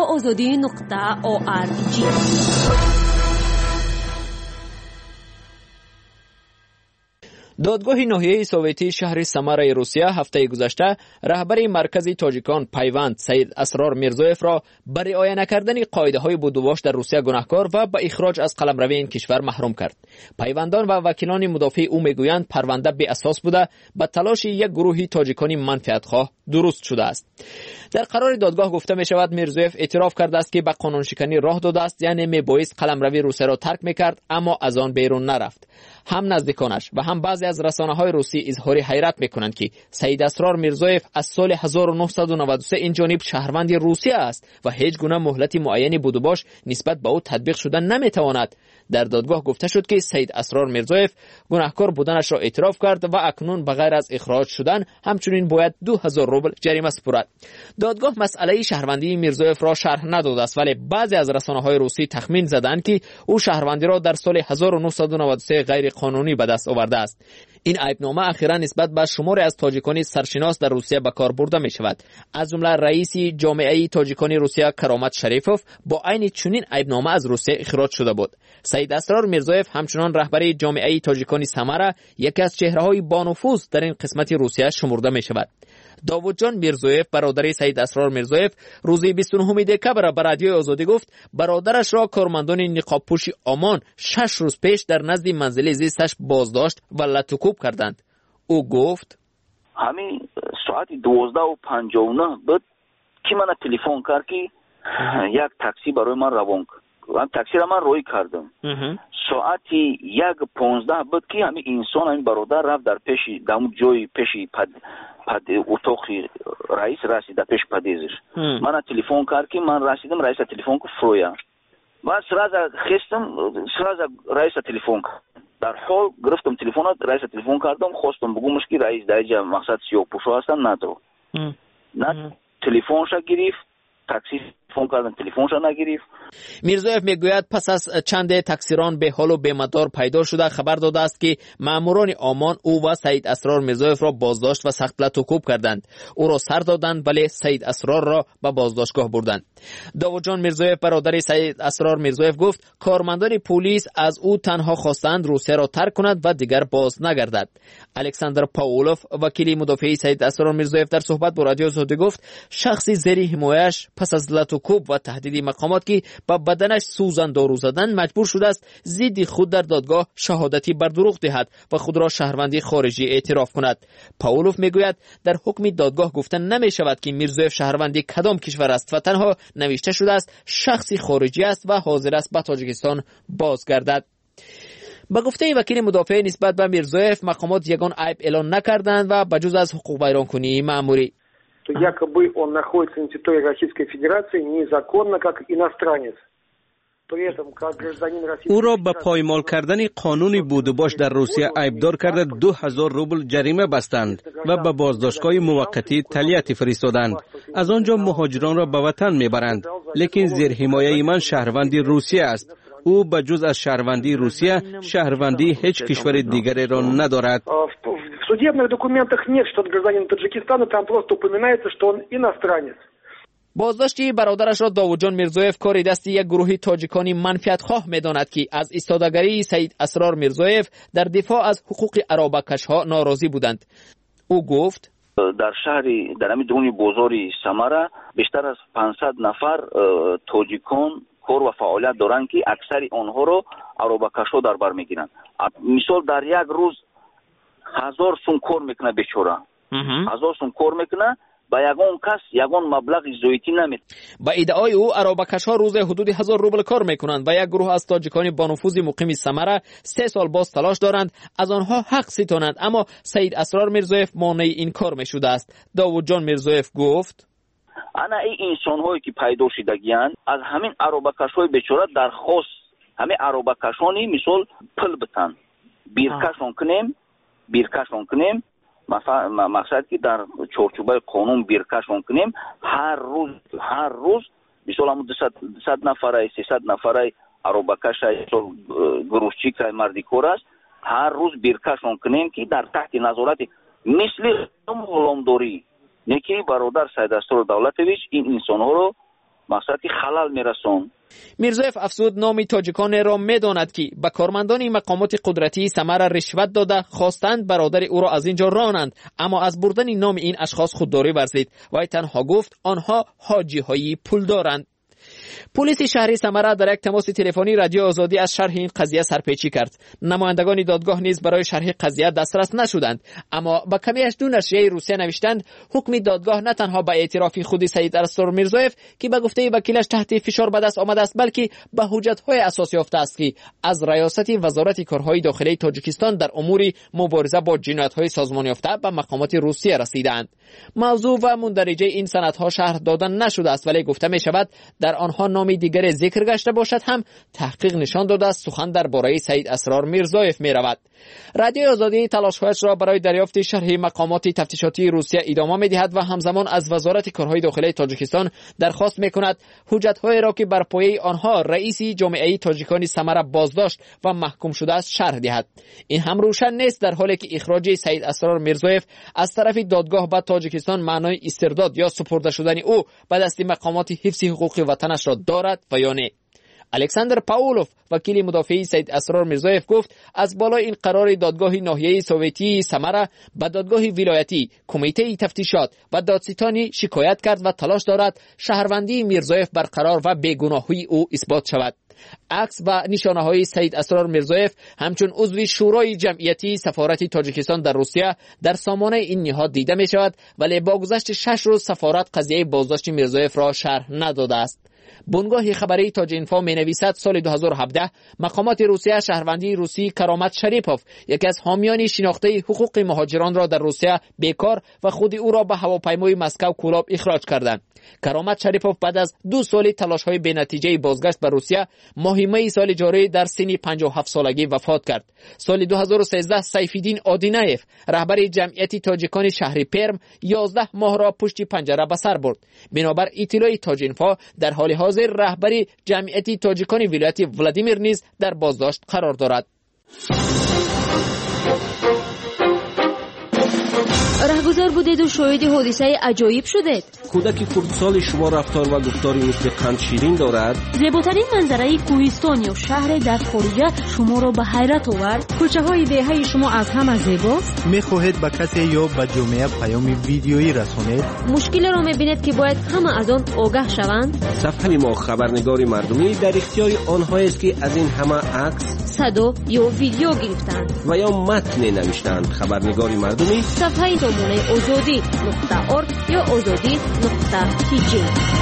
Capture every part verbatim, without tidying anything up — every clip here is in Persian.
آزادی نقطه او آر جی. دادگاه ناحیه سوویتی شهر سمر روسیه هفته گذشته رهبر مرکز تاجیکان پیوند سید اسرار میرزویف را بر رعایت نکردن قاعده‌های بودوباش در روسیه گناهکار و به اخراج از قلمروی این کشور محروم کرد. پیوندان و وکیلان مدافع او میگویند پرونده بی اساس بوده، به تلاش یک گروهی تاجیکانی منفعتخواه درست شده است. در قرار دادگاه گفته می شود میرزویف اعتراف کرده است که به قانون شکنی راه داده است، یعنی میبایست قلمروی روسیه را ترک میکرد اما از آن بیرون نرفت. هم نزدیکانش و هم بعضی از رسانه‌های روسی اظهار حیرت میکنند که سید اسرار میرزویف از سال هزار و نهصد و نود و سه این جانب شهروند روسیه است و هیچ گونه مهلت معینی بودوباش نسبت به او تطبیق شده نمیتواند. در دادگاه گفته شد که سید اسرار میرزویف گناهکار بودنش را اعتراف کرد و اکنون بغیر از اخراج شدن همچنین باید دو هزار روبل جریمه سپرد. دادگاه مسئله شهروندی میرزویف را شرح نداده است، ولی بعضی از رسانه‌های روسی تخمین زدند که او شهروندی را در سال هزار و نهصد و نود و سه غیر قانونی به دست آورده است. این عیبنامه اخیراً نسبت به شماری از تاجیکان سرشناس در روسیه به کار برده می شود. از جمله رئیس جامعه تاجیکان روسیه کرامت شریفوف با عین چنین عیبنامه از روسیه اخراج شده بود. سید اسرار میرزویف همچنان رهبر جامعه تاجیکان سمر یکی از چهره‌های بانفوذ در این قسمت روسیه شمرده می شود. داوود جان میرزویف برادر سید اسرار میرزویف روز بیست و نهم دکبر بر رادیوی آزادی گفت برادرش را کارمندان نقاب پوش آمان شش روز پیش در نزد منزل زیستش بازداشت و لطوکوب کردند. او گفت همین ساعت دوازده و پنجاه و نه بود که من تلفن کرد که یک تاکسی برای من روان کرد. من تاکسی را من روی کردم. ساعت یک پانزده بود که همین انسان همین برادر رفت در پیش دم جای پیش پد پد اتاق رئیس رسید پیش پدیزش. من تلفن کرد که من رسیدم، رئیس تلفن کو فرویا. من سراز خستم، سراز رئیس تلفن کرد. در حال گرفتم تلفن، رئیس تلفن کردم، خواستم بگمش که رئیس درجه مقصد سیاه پوشو هستن ندارم. نه تلفنش گرفت، تاکسی فون کردن تلفنش نگرفت. میرزویف میگوید پس از چند تقصیران به حال و به مدار پیدا شده خبر داده است که ماموران آمان او و سید اسرار میرزویف را بازداشت و سخت لطوکوب کردند. او را سر دادند ولی سید اسرار را به بازداشتگاه بردند. داوود جان میرزویف برادر سید اسرار میرزویف گفت کارمندان پلیس از او تنها خواستند روسیه را ترک کند و دیگر باز نگردد. الکساندر پاولوف وکیل مدافع سید اسرار میرزویف در صحبت با رادیو آزادی گفت شخصی زیر حمایش پس از لطوکوب و تهدید مقامات که با بدنش سوزن دارو زدن مجبور شده است ضد خود در دادگاه شهادتی بر دروغ دهد و خود را شهروندی خارجی اعتراف کند. پاولوف میگوید در حکم دادگاه گفته نمی شود که میرزویف شهروندی کدام کشور است و تنها نوشته شده است شخصی خارجی است و حاضر است به تاجیکستان بازگردد. با گفته وکیل مدافع نسبت به میرزویف مقامات یگان عیب اعلان نکردند و بجز از حقوق بیرانکنی مأموری якобы он находится на территории Российской Федерации незаконно, как иностранец. او را به پایمال کردن قانون بودوباش در روسیه عیبدار کرده دو هزار روبل جریمه بستند و به بازداشتگاه موقتی تلیت فرستادند. از آنجا مهاجران را به وطن میبرند، لیکن زیر حمایه من شهروندی روسیه است. او به جز از شهروندی روسیه شهروندی هیچ کشور دیگری را ندارد. В судебных документах нет, что он гражданин Таджикистана, там просто упоминается, что он иностранец. بازداشتی برادرش را داوود جان میرزویف کار دست یک گروه تاجیکانی منفعتخواه می‌داند که از ایستادگی سید اسرار میرزویف در دفاع از حقوق عربکش‌ها ناراضی بودند. او گفت در شهر در همین درون بازار سمره بیشتر از پانصد نفر تاجیکان کار و فعالیت دارند که اکثر آنها را عربکش‌ها در بر می‌گیرند. مثال در یک روز هزار سوم کار میکنه بیچاره. هزار سوم کار میکنه با یگان کس یگان مبلغ زویتی نمیده. با ادعای او عربکش‌ها روز حدود هزار روبل کار میکنند و یک گروه از تاجیکان با نفوذ مقیم سمره سه سال باز تلاش دارند از آنها حق ستانند، اما سید اسرار میرزویف مانع این کار میشده است. داوود جان میرزویف گفت انا این انسان هایی که پیدا شدگیان از همین عربکش‌های بیچاره درخواست همین عربکشانی مثال پل بتن بیرکشون کنیم بیرکشون کنیم مثلا مقصد که در چارچوبه قانون بیرکشون کنیم هر روز هر روز مثلا همون دویست نفره سیصد نفره عربکش گروشچی که مردی کار است هر روز بیرکشون کنیم که در تحت نظارت مثل غلامداری نکی برادر سید اسرار دولتویچ این انسان ها رو مقصد خلل میرسون. میرزویف افزود نام تاجیکان را میداند که به کارمندان مقامات قدرتی ثمر رشوت داده خواستند برادر او را از اینجا رانند، اما از بردن نام این اشخاص خودداری ورزید و تنها گفت آنها حاجی های پول دارند. پلیس شهر سمره در یک تماس تلفنی رادیو آزادی از شرح این قضیه سرپیچی کرد. نمایندگان دادگاه نیز برای شرح قضیه دسترس نشدند، اما با کمیش دو نشریه روسیه نوشتند حکم دادگاه نه تنها به اعتراف خود سید اسرار میرزویف که به گفته وکیلش تحت فشار به دست آمده است، بلکه به حجت‌های اساس یافته است که از ریاست وزارت کارهای داخلی تاجیکستان در امور مبارزه با جنایت‌های سازمان یافته به مقامات روسیه رسیدند. موضوع و مندرجه این سندها شرح دادن نشده است، ولی گفته می شود در آنها نام دیگر ذکر گشته باشد هم تحقیق نشان داده است سخن درباره سید اسرار میرزویف می رود. رادیو آزادی تلاش‌هایش را برای دریافت شرح مقامات تفتیشاتی روسیه ادامه می دهد و همزمان از وزارت کارهای داخلی تاجیکستان درخواست می کند حجت‌های را که بر پایه آنها رئیس جامعه تاجیکان سمره بازداشت و محکوم شده است شرح دهد. این هم روشن نیست در حالی که اخراج سید اسرار میرزویف از طرف دادگاه به تاجیکستان معنای استرداد یا سپرده شدن او به دست مقامات حفظ حقوق وطنش را دارد و یا نه. الکساندر پاولوف وکیل مدافع سید اسرار میرزویف گفت از بالای این قرار دادگاه ناحیه سوویتی سمره به دادگاه ولایتی کمیته تفتیشات و دادستانی شکایت کرد و تلاش دارد شهروندی میرزویف برقرار و بیگناهی او اثبات شود. عکس و نشانه های سید اسرار میرزویف همچون عضو شورای جمعیتی سفارت تاجیکستان در روسیه در سامانه این نهاد دیده می شود، ولی با گذشت شش روز سفارت قضیه بازداشت میرزویف را شرح نداده است. بنگاه خبری تاجینفو می نویسد سال دو هزار و هفده مقامات روسیه شهروندی روسی کرامت شریپوف یکی از حامیان شناخته حقوق مهاجران را در روسیه بیکار و خود او را به هواپیمای مسکو کولاب اخراج کردند. کرامت شریپوف بعد از دو سال تلاش‌های بی‌نتیجه بازگشت به روسیه ماه می سال جاری در سن پنجاه و هفت سالگی وفات کرد. سال دو هزار و سیزده سیفیدین آدینایف رهبر جمعیت تاجیکان شهر پرم یازده ماه را پشت پنجره به سر برد. بنابر اطلاع تاجینفو در حال حاضر رهبر جمعیت تاجیکان ولایت ولادیمیر نیز در بازداشت قرار دارد. رهگذار بودید و شاهد حادثه عجایب شدید. کودک خردسال شما رفتار و گفتاری مثل قند شیرین دارد. زیباترین منظره کوهستان یا شهر در خارج شما را به حیرت آورد. کوچه های دهه شما از همه زیباست. میخواهید به کسی یا به جامعه پیام ویدیویی رسانید. مشکل را میبینید که باید همه از آن آگاه شوند. صفحه ما خبرنگاری مردمی در اختیار آنهایی است که از این همه عکس، صدا یا ویدیو گرفتند و یا متن نوشتند. خبرنگاری مردمی صفحه نمونه آزادی نقطه ارگ یا آزادی نقطه تیجی.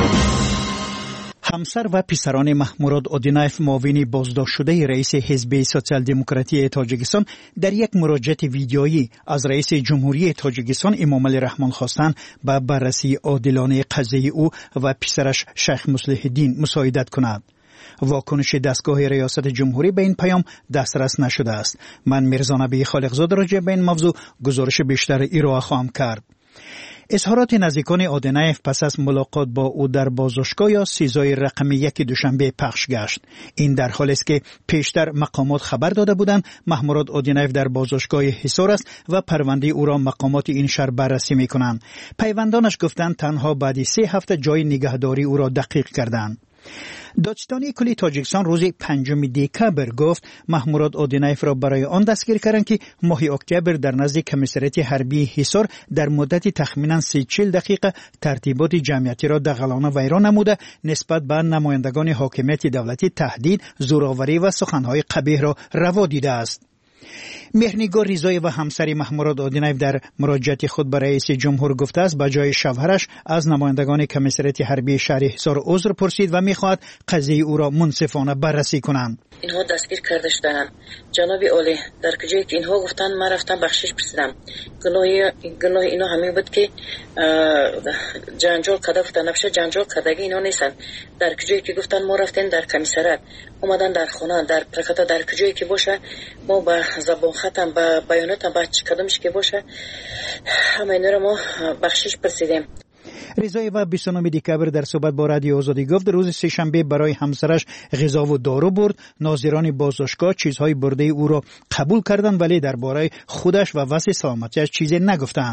همسر و پسران محموراد آدینایف معاون بازداشت شده رئیس حزب سوسیال دموکراتی تاجیکستان در یک مراجعه ویدیویی از رئیس جمهوری تاجیکستان امامعلی رحمان خواستند به بررسی عادلانه قضیه او و پسرش شیخ مصلح الدین مساعدت کند. واکنش دستگاه ریاست جمهوری به این پیام دسترس نشده است. من میرزا نبی خالقزاد راجع به این موضوع گزارش بیشتر ارائه خواهم کرد. اظهارات نزدیکان آدینایف پس از ملاقات با او در بازداشتگاه یا سیزای رقم یک دوشنبه پخش گشت. این در حالی است که پیشتر مقامات خبر داده بودند محموراد آدینایف در بازداشتگاه حصار است و پرونده او را مقامات این شهر بررسی می‌کنند. پیوندانش گفتند تنها بعد سه هفته جای نگهداری او را دقیق کردند. دادستانی کلی تاجیکستان روز پنجم دکبر گفت محموراد آدینایف را برای آن دستگیر کردند که ماه اکتبر در نزد کمیسریت حربی حصار در مدت تخمینا سی چهل دقیقه ترتیبات جمعیتی را دغلانه ویران نموده نسبت به نمایندگان حاکمیت دولتی تهدید، زورآوری و سخنهای قبیح را روا دیده است. مهرنگار ریزای و همسری محموراد آدینایف در مراجعه خود به رئیس جمهور گفته است به جای شوهرش از نمایندگان کمیسریت حربی شهر حصار عذر پرسید و میخواهد قضیه او را منصفانه بررسی کنند. اینها دستگیر کرده شدند. جناب عالی در کجایی که اینها گفتند من رفتم بخشش پرسیدم. گناه گناه اینا همین بود که جنجال کده گفتن نبشه جنجال کدگی اینا نیستن. در کجایی که گفتن ما رفتیم در کمیسریت اومدن در خونه در پرکتا در کجایی که باشه ما با زبان ختم با بیاناتم با چی کدامش که باشه همه اینا رو ما بخشش پرسیدیم. رضای و بیست و نه دکبر در صحبت با رادیو آزادی گفت روز سه‌شنبه برای همسرش غذا و دارو برد. ناظران بازداشتگاه چیزهای برده او را قبول کردند ولی درباره خودش و وضع سلامتیش چیزی نگفتند.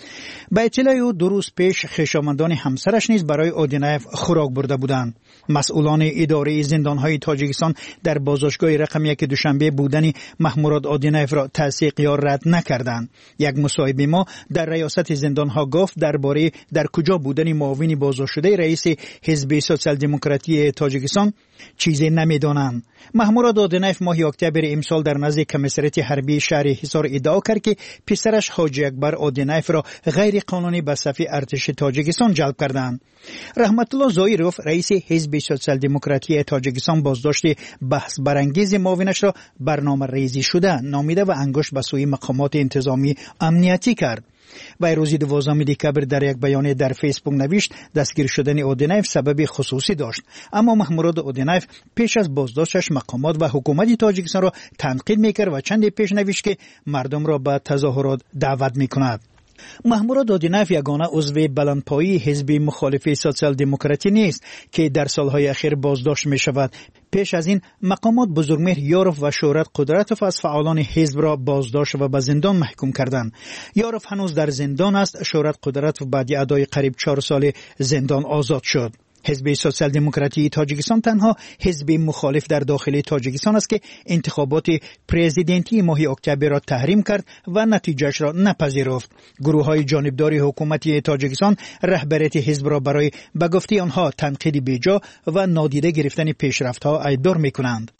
به اطلاع او دو روز پیش خویشاوندان همسرش نیز برای اودینایف خوراک برده بودند. مسئولان اداره زندانهای تاجیکستان در بازداشتگاه رقم یک دوشنبه بودن محمود اودینایف را تصدیق یا رد نکردند. یک مصاحبه ما در ریاست زندانها گفت درباره در کجا بودن معاون بازداشتشده رئیس حزب سوسیال دموکراتی تاجیکستان چیزی نمیدانند. محمود اودینایف ماه اکتبر امسال در نزد کمیسریت حربی شهر حصار ادعا کرد که پسرش حاجی اکبر اودینایف را غیر قانونی به صف ارتش تاجیکستان جلب کردند. رحمت الله ظاهروف رئیس حزب سوسیال دموکراتی تاجیکستان بازداشت بحث برانگیز معاونش را برنامه ریزی شده نامیده و انگشت به سوی مقامات انتظامی امنیتی کرد. و روز دوازدهم دکبر در یک بیانیه در فیسبوک نوشت دستگیر شدن اودینایف سبب خصوصی داشت، اما محمود اودینایف پیش از بازداشتش مقامات و حکومت تاجیکستان را تنقید میکرد و چندی پیش نوشت که مردم را به تظاهرات دعوت میکند. محمود اودینایف یگانه عضو بلندپایی حزب مخالف سوسیال دموکراتی نیست که در سالهای اخیر بازداشت می شود. پیش از این مقامات بزرگمهر یاروف و شهرت قدرتوف از فعالان حزب را بازداشت و به زندان محکوم کردند. یاروف هنوز در زندان است. شهرت قدرتوف بعد ادای قریب چهار سال زندان آزاد شد. حزب سوسیال دموکراتی تاجیکستان تنها حزب مخالف در داخل تاجیکستان است که انتخابات پرزیدنتی ماه اکتبر را تحریم کرد و نتیجهش را نپذیرفت. گروه های جانبدار حکومت تاجیکستان رهبریت حزب را برای به گفته آنها تنقید بیجا و نادیده گرفتن پیشرفت‌ها ایدار می‌کنند.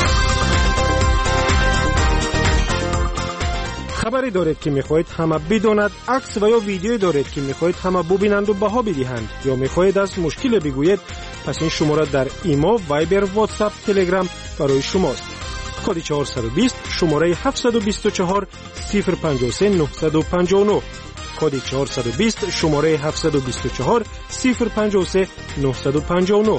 خبری دارید که میخواهید همه بداند، عکس و یا ویدیویی دارید که میخواهید همه ببینند و بها بدهند، یا میخواهید از مشکل بگویید، پس این شماره در ایما، وایبر، واتساپ، تلگرام برای شماست. کد چهارصد و بیست شماره هفتصد و بیست و چهار صفر پنجاه و سه نهصد و پنجاه و نه. کد چهارصد و بیست شماره هفتصد و بیست و چهار صفر پنجاه و سه نهصد و پنجاه و نه.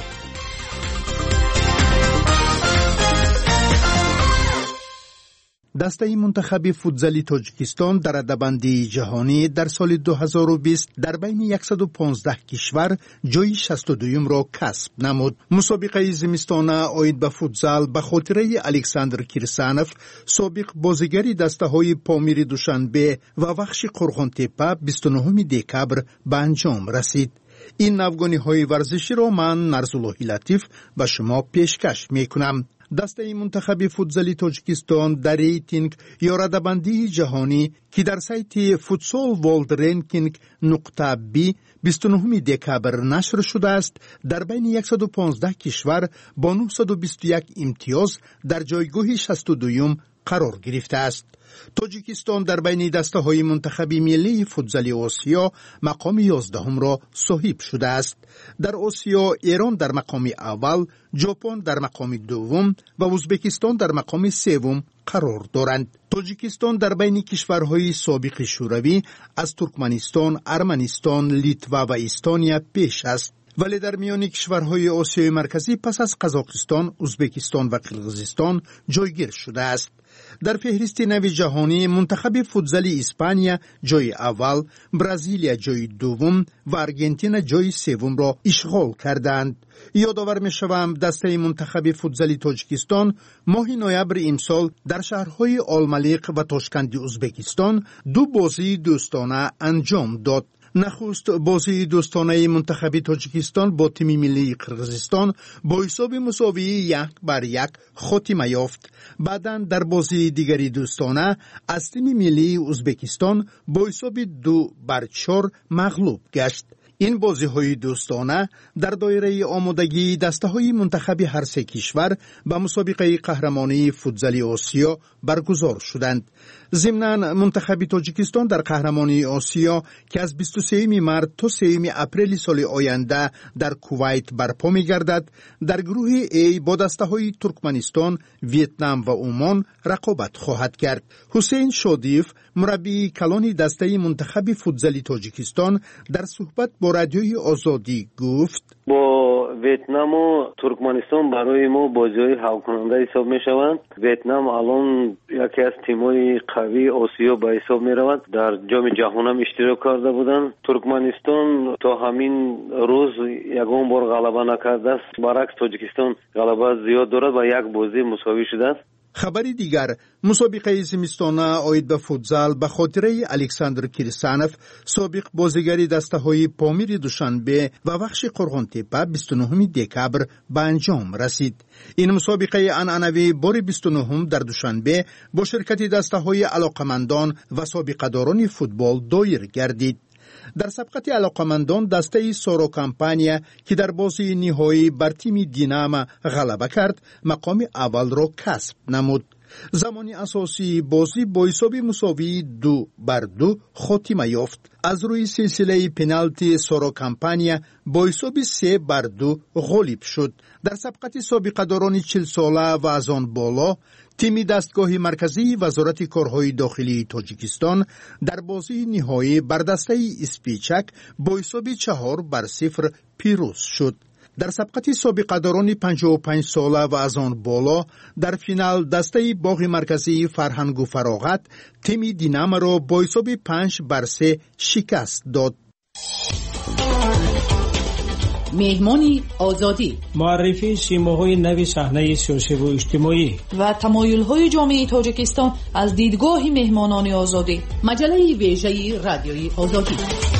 دسته منتخب فوتزالی تاجیکستان در رده‌بندی جهانی در سال دو هزار و بیست در بین صد و پانزده کشور جای شصت و دوم را کسب نمود. مسابقه زمستانه آید به فوتزال به خاطره الکساندر کیرسانوف، سابق بازیگر دسته‌های پامیر دوشنبه و وخش قرغان‌تپه بیست و نهم دکبر به انجام رسید. این نوگانی‌های ورزشی را من نرزالله لطیف به شما پیشکش می‌کنم. دسته منتخب فوتزالی تاجیکستان در ریتینگ یا رده‌بندی جهانی که در سایت فوتسال ورلد رنکینگ نقطه بی بیست و نهم دکبر نشر شده است، در بین صد و پانزده کشور با نهصد و بیست و یک امتیاز در جایگاه شصت و دوم قرار گرفته است. تاجیکستان در بین دسته های منتخب ملی فوتزالی آسیا مقام یازدهم را صاحب شده است. در آسیا ایران در مقام اول، ژاپن در مقام دوم و ازبکستان در مقام سوم قرار دارند. تاجیکستان در بین کشورهای سابق شوروی از ترکمنستان، ارمنستان، لیتوا و استونیا پیش است. ولی در میان کشورهای آسیای مرکزی پس از قزاقستان، ازبکستان و قرقیزستان جایگیر شده است. در فهرست نو جهانی منتخب فوتزالی اسپانیا جای اول، برزیلیا جای دوم و آرژانتین جای سوم را اشغال کردند. یادآور می‌شوم دسته منتخب فوتزالی تاجیکستان ماه نوامبر امسال در شهرهای آلملیق و تاشکند ازبکستان دو بازی دوستانه انجام داد. نخست بازی دوستانه منتخب تاجیکستان با تیم ملی قرقیزستان با حساب مساوی یک بر یک خاتمه یافت. بعداً در بازی دیگری دوستانه از تیم ملی ازبکستان با حساب دو بر چهار مغلوب گشت. این بازی های دوستانه در دایره آمادگی دسته های منتخب هر سه کشور به مسابقه قهرمانی فوتزالی آسیا برگزار شدند. ضمناً منتخب تاجیکستان در قهرمانی آسیا که از بیست و سوم مارس تا سوم اپریل سال آینده در کویت برپا می‌گردد، در گروه ای با دسته‌های ترکمنستان، ویتنام و عمان رقابت خواهد کرد. حسین شادیف، مربی کلان دسته منتخب فوتزالی تاجیکستان، در صحبت با رادیوی آزادی گفت: با ویتنام و ترکمنستان برای ما بازی‌های حل کننده حساب می‌شوند. ویتنام الان یکی از تیم‌های قوی آسیا به حساب می‌رود. در جام جهان هم اشتراک کرده بودند. ترکمنستان تا همین روز یگان بار غلبه نکرده است. برعکس تاجیکستان غلبه زیاد دارد و یک بازی مساوی شده است. خبری دیگر، مسابقه زمستانه آید به فوتزال به خاطره الکساندر کریستانف سابق بازیگر دسته‌های پامیر دوشنبه و بخش قرغن‌تپه بیست و نهم دکبر به انجام رسید. این مسابقه عنعنوی بار بیست و نهم در دوشنبه با شرکت دسته‌های علاقمندان و سابقه‌داران فوتبال دایر گردید. در سبقت علاقمندان دسته سورو کمپانیا که در بازی نهایی بر تیم دیناما غلبه کرد مقام اول را کسب نمود. زمانی اساسی بازی با حساب مساوی دو بر دو خاتمه یافت. از روی سلسله پنالتی سورو کمپانیا با حساب سه بر دو غالب شد. در سبقت سابقه‌داران چهل ساله و از آن بالا تیم دستگاه مرکزی وزارت کارهای داخلی تاجیکستان در بازی نهایی بر دسته اسپیچک با حساب چهار بر صفر پیروز شد. در سبقت سابقه‌داران پنجاه و پنج ساله و از آن بالا در فینال دسته باغ مرکزی فرهنگ و فراغت تیم دیناما را با حساب پنج بر سه شکست داد. مهمانی آزادی، معرفی سیماهای نوی صحنه سیاسی و اجتماعی و تمایل‌های جامعه تاجیکستان از دیدگاه مهمانان آزادی. مجله ویژه رادیوی آزادی.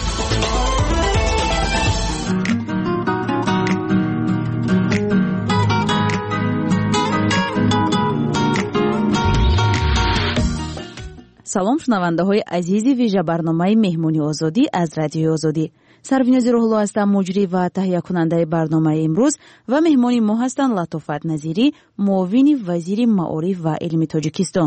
салом шунавандаҳои азизи вижа барномаи меҳмони озодӣ аз радиои озодӣ. сарвинози рӯҳулло ҳастам, муҷрӣ ва таҳиякунандаи барномаи имрӯз ва меҳмони мо ҳастанд латофат назирӣ, муовини вазири маориф ва илми тоҷикистон.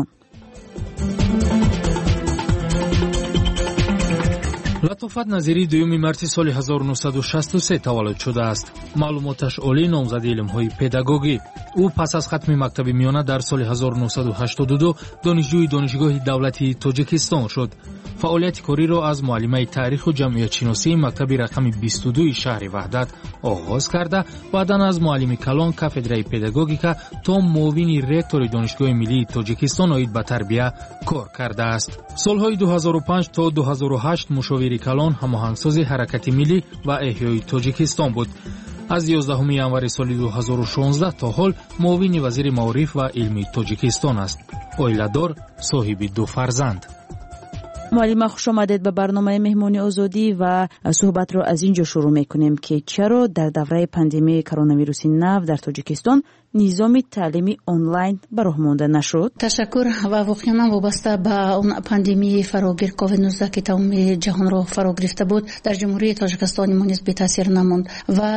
латофат назирӣ дуюми марти соли ҳазору нуҳсаду шасту се таваллуд шудааст. маълумоташ олӣ, номзади илмҳои педагогӣ. ӯ пас аз хатми мактаби миёна дар соли ҳазору нуҳсаду ҳаштоду ду донишҷӯи донишгоҳи давлати тоҷикистон шуд. фаъолияти кориро аз муаллимаи таъриху ҷамъиятшиносии мактаби рақами бисту дуи шаҳри ваҳдат оғоз карда, баъдан аз муаллими калон кафедраи педагогика то муовини ректори донишгоҳи миллии тоҷикистон оид ба тарбия кор кардааст. солҳои ду ҳазору панҷ то ду ҳазору ҳашт мушовири калон ҳамоҳангсози ҳаракати миллӣ ва эҳёи тоҷикистон буд. аз ёздаҳуми январи соли ду ҳазору шонздаҳ то ҳол муовини вазири маориф ва илми тоҷикистон аст. оиладор, соҳиби ду фарзанд. муаллима, хуш омадед ба барномаи меҳмони озодӣ ва суҳбатро аз ин ҷо шурӯъ мекунем ки чаро дар давраи пандемияи коронавируси нав дар тоҷикистон низоми таълими онлайн ба роҳ монда нашуд? ташаккур. ва воқеан вобаста ба он пандемияи фарогир ковид нуздаҳ ки тамоми ҷаҳонро фаро гирифта буд, дар ҷумҳурии Тоҷикистон мо низ бетаъсир намонд ва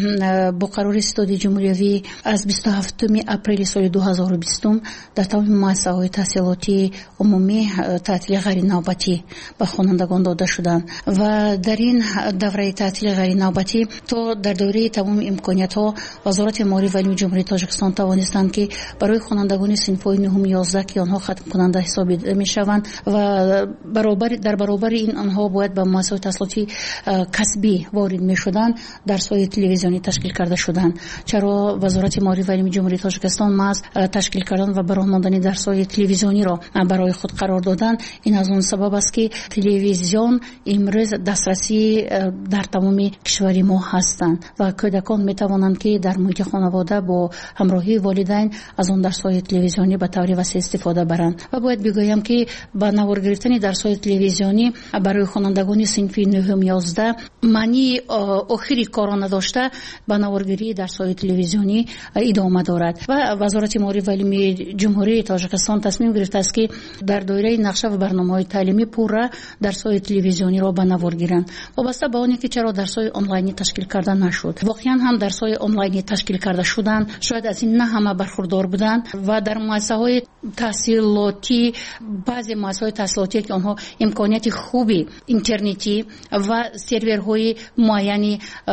бо қарори ситоди ҷумҳуриявӣ аз бисту ҳафтуми апрели соли ду ҳазору бистум дар тамоми муассисаҳои таҳсилоти умумӣ таътили ғайринавбатӣ ба хонандагон дода шуданд ва дар ин давраи таътили ғайринавбатӣ то дар доираи тамоми имкониятҳо вазорати маориф ва илми ҷумҳурии Тоҷикистон тавонистанд ки барои хонандагони синфҳои нуҳум ёздаҳ ки онҳо хатмкунанда ҳисобида мешаванд ва баробари дар баробари ин онҳо бояд ба муассисаҳои таҳсилоти касбӣ ворид мешуданд, дарсҳои телевизионӣ ташкил карда шуданд. чаро вазорати маориф ва илми ҷумҳурии Тоҷикистон маҳз ташкил кардан ва ба роҳ мондани дарсҳои телевизиониро барои худ қарор доданд? ин аз он сабаб аст ки телевизион имрӯз дастрасӣ дар тамоми кишвари мо ҳастанд ва кӯдакон метавонанд ки дар муҳити хонавода бо ҳамроҳии волидайн аз он дарсҳои телевизионӣ ба таври васеъ истифода баранд. ва бояд бигӯям ки ба навор гирифтани дарсҳои телевизионӣ барои хонандагони синфи нуҳум ёздаҳ маънии охири коро надошта ба наворгирии дарсҳои телевизионӣ идома дорад. ва вазорати маориф ва илми ҷумҳурии Тоҷикистон тасмим гирифтааст ки дар доираи нақша ва барномаҳои таълимӣ пурра дарсҳои телевизиониро ба навор гиранд. вобаста ба оне ки чаро дарсҳои онлайнӣ ташкил карда нашуд. воқеан ҳам дарсҳои онлайнӣ ташкил карда шуданд, шояд аз ин на ҳама бархурдор буданд ва дар муассисаҳои таҳсилотӣ, баъзе муассисаҳои таҳсилотие ки онҳо имконияти хуби интернетӣ ва серверҳои муайяни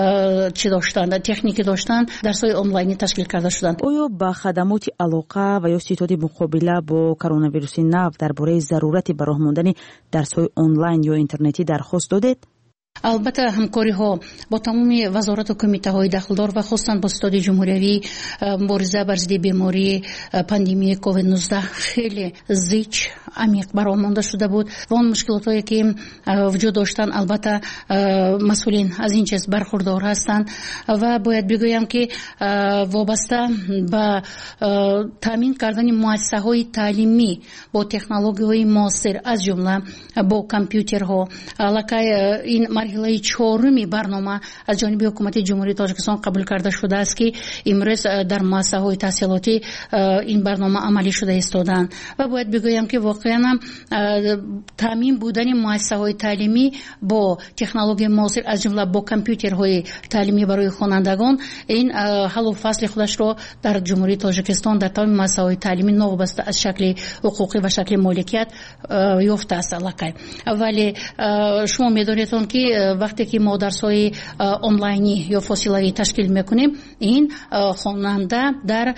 чӣ доштанд, техникӣ доштанд, дарсҳои онлайнӣ ташкил карда шуданд. оё ба хадамоти алоқа ва ё ситоди муқобила бо коронавируси нав дар бораи зарурати ба роҳ мондани дарсҳои онлайн ё интернетӣ дархост додед? албатта ҳамкориҳо бо тамоми вазорату кумитаҳои дахлдор ва хусусан бо стодии ҷумҳуриявӣ мубориза бар зидди бемории пандемияи ковид нуздаҳ хеле зич амиқ баром монда шуда буд ва он мушкилотое ки вуҷуд доштанд албатта масъулин аз ин чиз бархурдор ҳастанд ва бояд бигӯям ки вобаста ба таъмин кардани муассисаҳои таълимӣ бо технологияҳои муосир аз ҷумла бо компютерҳо аллакай ин марҳилаи чоруми барнома аз ҷониби ҳукумати ҷумҳурии Тоҷикистон қабул карда шудааст ки имрӯз дар муассисаҳои таҳсилотӣ ин барнома амалӣ шуда истодаанд ва бояд бигӯям ки воқеан таъмин будани муассисаҳои таълимӣ бо технологияи муосир аз ҷумла бо компютерҳои таълимӣ барои хонандагон ин ҳаллу фасли худашро дар ҷумҳурии Тоҷикистон дар тамоми муассисаҳои таълимӣ новобаста аз шакли ҳуқуқӣ ва шакли моликият ёфтааст аллакай. Вале шумо медонед ки вақте ки мо дарсҳои онлайнӣ ё фосилавӣ ташкил мекунем ин хонанда дар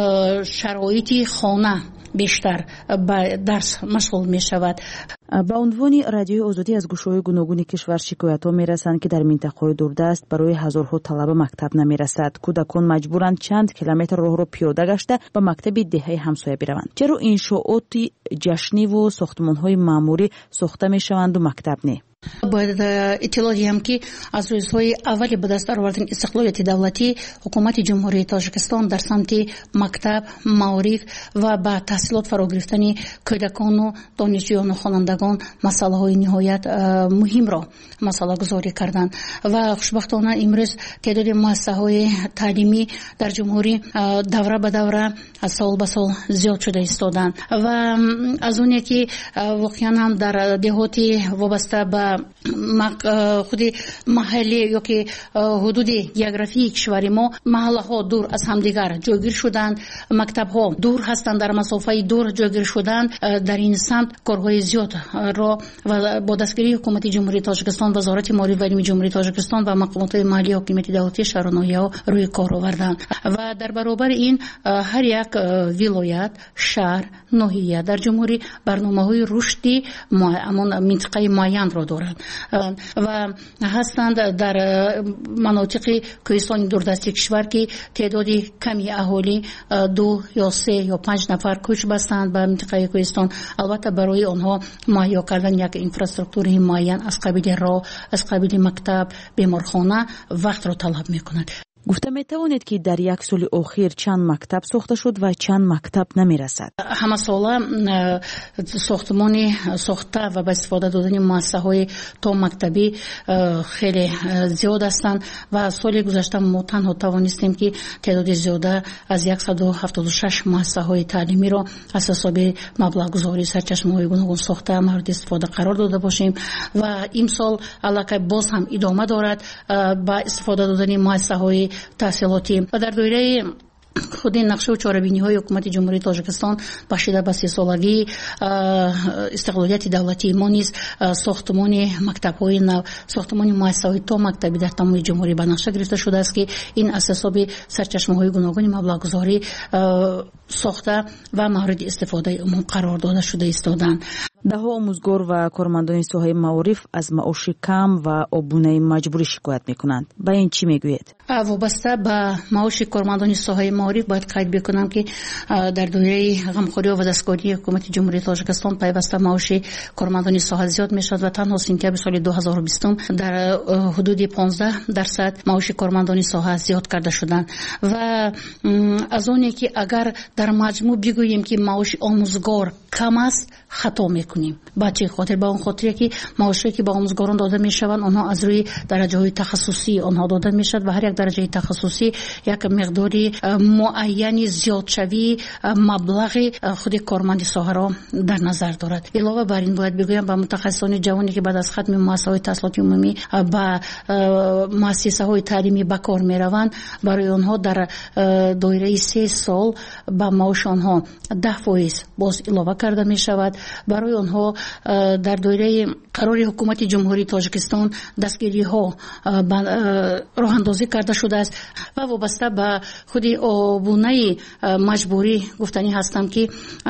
шароити хона бештар ба дарс машғул мешавад. ба унвони радиои озодӣ аз гӯшаҳои гуногуни кишвар шикоятҳо мерасанд ки дар минтақаҳои дурдаст барои ҳазорҳо талаба мактаб намерасад. кӯдакон маҷбуранд чанд километр роҳро пиёда гашта ба мактаби деҳаи ҳамсоя бираванд. чаро иншооти ҷашниву сохтмонҳои маъмурӣ сохта мешаванду мактаб не? бояд иттилоъ диҳам ки аз рӯзҳои аввали ба даст овардани истиқлолияти давлатӣ ҳукумати ҷумҳурии Тоҷикистон дар самти мактаб, маориф ва ба таҳсилот фаро гирифтани кӯдакону донишҷӯёну хонандагон масъалаҳои ниҳоят муҳимро масъалагузорӣ карданд ва хушбахтона имрӯз теъдоди муассисаҳои таълимӣ дар ҷумҳурӣ давра ба давра сол ба сол зиёд шуда истоданд ва аз оне ки воқеан ҳам дар деҳоти вобаста ба худи маҳаллӣ ё ки ҳудуди географии кишвари мо маҳаллаҳо дур аз ҳамдигар ҷойгир шуданд, мактабҳо дур ҳастанд, дар масофаи дур ҷойгир шуданд. дар ин самт корҳои зиёдро ва бо дастгирии ҳукумати ҷумҳурии Тоҷикистон, вазорати моалиф ва илми ҷумҳурии Тоҷикистон ва мақомотҳои маҳаллии ҳокимияти давлатии шаҳру ноҳияҳо рӯи кор оварданд ва дар баробари ин ҳар як вилоят, шаҳр, ноҳия дар ҷумҳурӣ барномаҳои рушди амон минтақаи муайянро доранд ва ҳастанд дар манотиқи кӯҳистони дурдасти кишвар ки теъдоди ками аҳолӣ ду ё се ё панҷ нафар кӯч бастанд ба минтақаи кӯҳистон. албатта барои онҳо муҳайё кардани як инфраструктураи муайян аз қабили роҳ, аз қабили мактаб, беморхона вақтро талаб мекунад. гуфта метавонед ки дар як соли охир чанд мактаб сохта шуд ва чанд мактаб намерасад? ҳамасола сохтмони сохта ва ба истифода додани муассисаҳои то мактабӣ хеле зиёд ҳастанд ва соли гузашта мо танҳо тавонистем ки теъдоди зиёда аз яксаду ҳафтоду шаш муассисаҳои таълимиро аз ҳисоби маблағгузории сарчашмаҳои гуногун сохта мавриди истифода қарор дода бошем ва имсол аллакай боз ҳам идома дорад ба истифода додани муассисаҳои таҳсилотӣ ва дар доираи худи нақшаву чорабиниҳои ҳукумати ҷумҳурии Тоҷикистон бахшида ба сесолагии истиқлолияти давлатии мо низ сохтмони мактабҳои нав, сохтмони муассисаҳои то мактаби дар тамоми ҷумҳурӣ ба нақша гирифта шудааст ки ин аз ҳисоби сарчашмаҳои гуногуни маблағгузорӣ сохта ва мавриди истифодаи умум қарор дода шуда истоданд. даҳо омӯзгор ва кормандони соҳаи маориф аз маоши кам ва обунаи маҷбурӣ шикоят мекунанд. ба ин чӣ мегӯед? вобаста ба маоши кормандони соҳаи маориф бояд қайд бикунам ки дар доираи ғамхорӣ ва дастгирии ҳукумати ҷумҳурии Тоҷикистон пайваста маоши кормандони соҳа зиёд мешавад ва танҳо сентябри соли ду ҳазору бистум дар ҳудуди понздаҳ дарсад маоши кормандони соҳа зиёд карда шуданд ва аз оне ки агар дар маҷмӯъ бигӯем ки маоши омӯзгор кам аст, хато мекунем. ба чӣ хотир? ба он хотире ки маошие ки ба омӯзгорон дода мешаванд онҳо аз рӯи дараҷаҳои тахассусӣ онҳо дода мешавад ва ҳар як дараҷаи тахассусӣ як миқдори муайяни зиёдшавии маблағи худи корманди соҳаро дар назар дорад. илова бар ин бояд бигӯям ба мутахассисони ҷавоне ки баъд аз хатми муассисаҳои таҳсилоти умумӣ ба муассисаҳои таълимӣ ба кор мераванд, барои онҳо дар доираи се сол ба маоши онҳо даҳ фоиз боз илова карда мешавад барои онҳо дар доираи қарори ҳукумати ҷумҳурии Тоҷикистон дастгириҳо роҳандозӣ карда шудааст ва вобаста ба худи обунаи маҷбурӣ гуфтанӣ ҳастам ки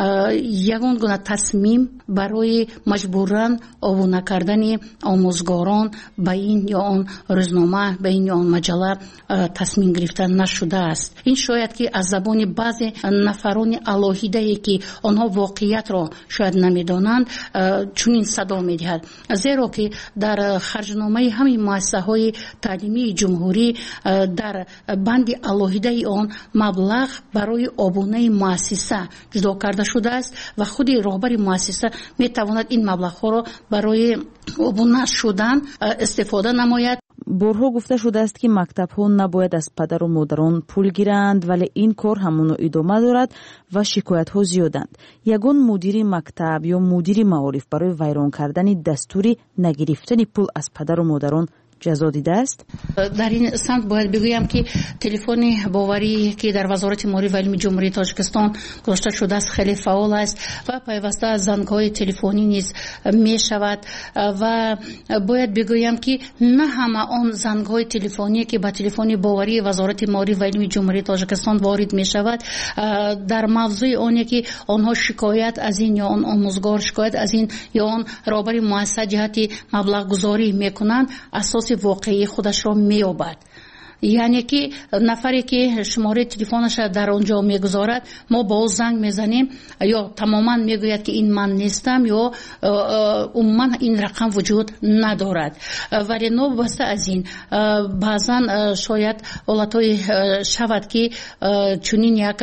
ягон гуна тасмим барои маҷбуран обуна кардани омӯзгорон ба ин ё он рӯзнома ба ин ё он маҷалла тасмим гирифта нашудааст. ин шояд ки аз забони баъзе нафарони алоҳидае ки онҳо воқеиятро шояд намедонанд чунин садо медиҳад, зеро ки дар харҷномаи ҳамаи муассисаҳои таълимии ҷумҳурӣ дар банди алоҳидаи он маблағ барои обунаи муассиса ҷудо карда шудааст ва худи роҳбари муассиса метавонад ин маблағҳоро барои обуна шудан истифода намояд. борҳо гуфта шудааст ки мактабҳо набояд аз падару модарон пул гиранд, вале ин кор ҳамоно идома дорад ва шикоятҳо зиёданд. ягон мудири мактаб ё мудири маориф барои вайрон кардани дастури нагирифтани пул аз падару модарон ҷазо дидааст? дар ин самт бояд бигӯям ки телефони боварӣ ки дар вазорати маориф ва илми ҷумҳурии Тоҷикистон гузошта шудааст хеле фаъол аст ва пайваста зангҳои телефонӣ низ мешавад ва бояд бигӯям ки на ҳама он зангҳои телефоние ки ба телефони боварии вазорати маориф ва илми ҷумҳурии Тоҷикистон ворид мешавад дар мавзӯи оне ки онҳо шикоят аз ин ё он омӯзгор шикоят аз ин ё он роҳбари муассиса ҷиҳати маблағгузорӣ мекунанд асоси воқеии худашро меёбад. яъне ки нафаре ки шумораи телефонаша дар он ҷо мегузорад, мо ба ӯ занг мезанем ё тамоман мегӯяд ки ин ман нестам ё умуман ин рақам вуҷуд надорад. вале новобаста аз ин баъзан шояд ҳолатҳое шавад ки чунин як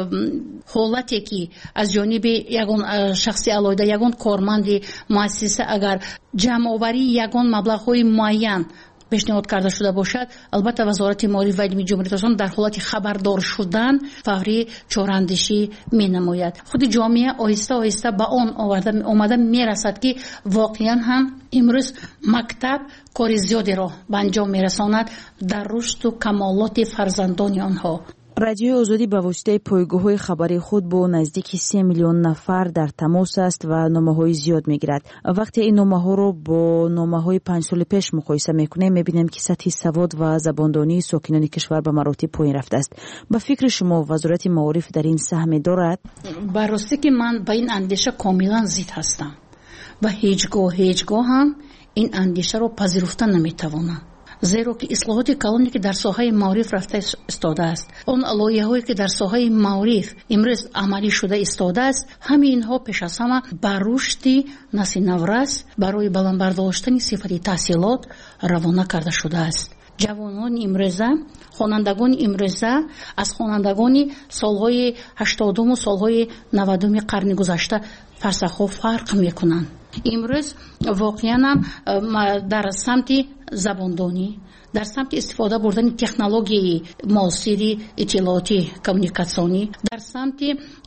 ҳолате ки аз ҷониби ягон шахси алоҳида ягон корманди муассиса агар ҷамъоварии ягон маблағҳои муайян пешниҳод карда шуда бошад, албатта вазорати маориф ва илми ҷумҳурии Тоҷикистон дар ҳолати хабардор шудан фаврӣ чораандешӣ менамояд. худи ҷомеа оҳиста оҳиста ба он омада мерасад ки воқеан ҳам имрӯз мактаб кори зиёдеро ба анҷом мерасонад дар рушду камолоти фарзандони онҳо. радиои озодӣ ба воситаи пойгоҳҳои хабари худ бо наздики се миллион нафар дар тамос аст ва номаҳои зиёд мегирад. вақте ин номаҳоро бо номаҳои панҷ соли пеш муқоиса мекунем, мебинем ки сатҳи савод ва забондонии сокинони кишвар ба маротиб поин рафтааст. ба фикри шумо вазорати маориф дар ин саҳме дорад? ба ростӣ ки ман ба ин андеша комилан зид ҳастам ва ҳеҷ гоҳ ҳеҷ гоҳ ҳам ин андешаро пазируфта наметавонам. зеро ки ислоҳоти калоне ки дар соҳаи маориф рафта истодааст, он лоиҳаҳое ки дар соҳаи маориф имрӯз амалӣ шуда истодааст, ҳамаи инҳо пеш аз ҳама ба рушди насли наврас барои баландбардоштани сифати таҳсилот равона карда шудааст. ҷавонони имрӯза, хонандагони имрӯза аз хонандагони солҳои ҳаштодуму солҳои навадуми қарни гузашта фарсахҳо фарқ мекунанд. имрӯз воқеан дар самти забондонӣ, дар самти истифода бурдани технологияи муосири иттилоотӣ коммуникатсионӣ, дар самти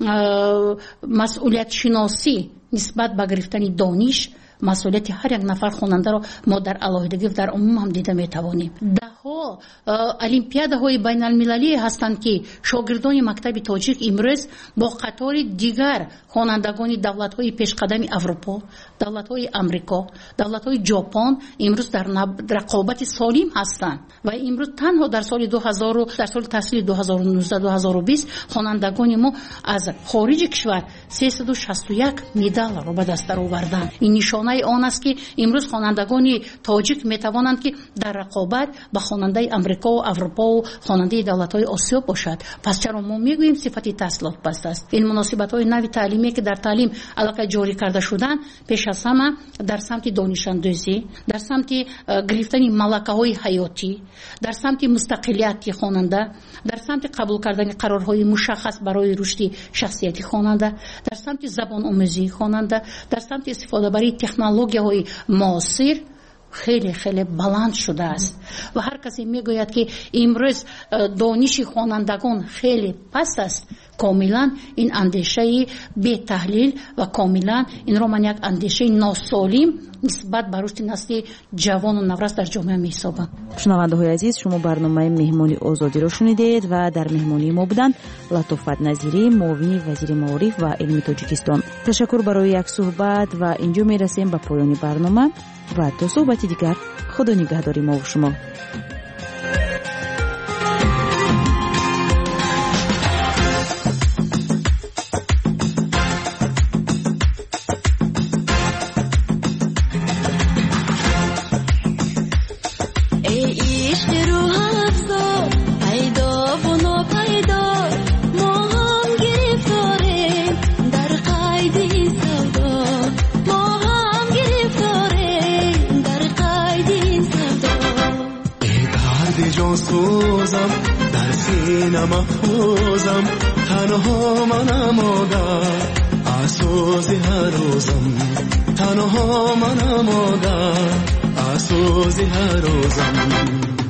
масъулиятшиносӣ нисбат ба гирифтани дониш, масъулияти ҳар як нафар хонандаро мо дар алоҳидагӣ дар умум ҳам дида метавонем. даҳо олимпиадаҳои байналмилалие ҳастанд ки шогирдони мактаби тоҷик имрӯз бо қатори дигар хонандагони давлатҳои пешқадами аврупо, давлатҳои амрико, давлатҳои ҷопон имрӯз дар рақобати солим ҳастанд ва имрӯз танҳо дар соли дуҳазору дар соли таҳсили дуҳазору нуздаҳ дуҳазору бист хонандагони мо аз хориҷи кишвар сесаду шасту як медалро ба даст дароварданд. ин нишонаи он аст ки имрӯз хонандагони тоҷик метавонанд ки дар рақобат ба хонандаи амрикову аврупову хонандаи давлатҳои осиё бошад. пас чаро мо мегӯем сифати таҳсилот паст аст? ин муносибатҳои нави таълимие ки дар таълим аллакай ҷорӣ карда шуданд пеш аз ҳама дар самти донишандӯзӣ, дар самти гирифтани малакаҳои ҳаётӣ, дар самти мустақилияти хонанда, дар самти қабул кардани қарорҳои мушаххас барои рушди шахсияти хонанда, дар самти забономӯзии хонанда, дар самти истифодабарии технологияҳои муосир хеле хеле баланд шудааст ва ҳар касе мегӯяд ки имрӯз дониши хонандагон хеле паст аст. комилан ин андешаи бетаҳлил ва комилан инро ман як андешаи носолим нисбат ба рушди насли ҷавону наврас дар ҷомеа меҳисобам. шунавандаҳои азиз, шумо барномаи меҳмони озодиро шунидед ва дар меҳмонии мо буданд Латофат Назирӣ, муовини вазири маориф ва илми Тоҷикистон. ташаккур барои як суҳбат ва инҷо мерасем ба поёни барнома ва то суҳбати дигар худо нигаҳдори мо ва шумо. سوزم در سینه محفوظم تنها منم آگاه از سوز هر روزم تنها منم آگاه از سوز هر روزم